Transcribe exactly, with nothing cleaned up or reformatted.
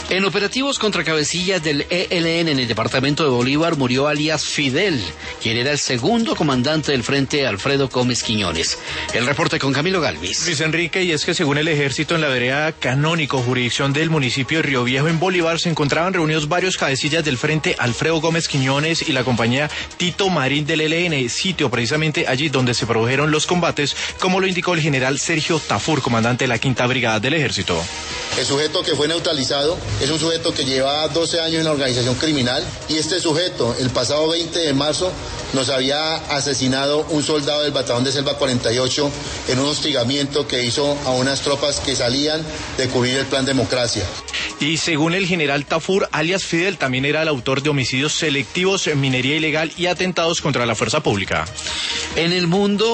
En operativos contra cabecillas del E L N en el departamento de Bolívar murió alias Fidel, quien era el segundo comandante del frente, Alfredo Gómez Quiñones. El reporte con Camilo Galvis. Luis Enrique, y es que según el ejército, en la vereda Canónico, jurisdicción del municipio de Río Viejo en Bolívar, se encontraban reunidos varios cabecillas del frente, Alfredo Gómez Quiñones y la compañía Tito Marín del E L N, sitio precisamente allí donde se produjeron los combates, como lo indicó el general Sergio Tafur, comandante de la Quinta Brigada del Ejército. El sujeto que fue neutralizado es un sujeto que lleva doce años en la organización criminal, y este sujeto el pasado veinte de marzo nos había asesinado un soldado del batallón de Selva cuarenta y ocho en un hostigamiento que hizo a unas tropas que salían de cubrir el Plan Democracia. Y según el general Tafur, alias Fidel también era el autor de homicidios selectivos, minería ilegal y atentados contra la fuerza pública. En el mundo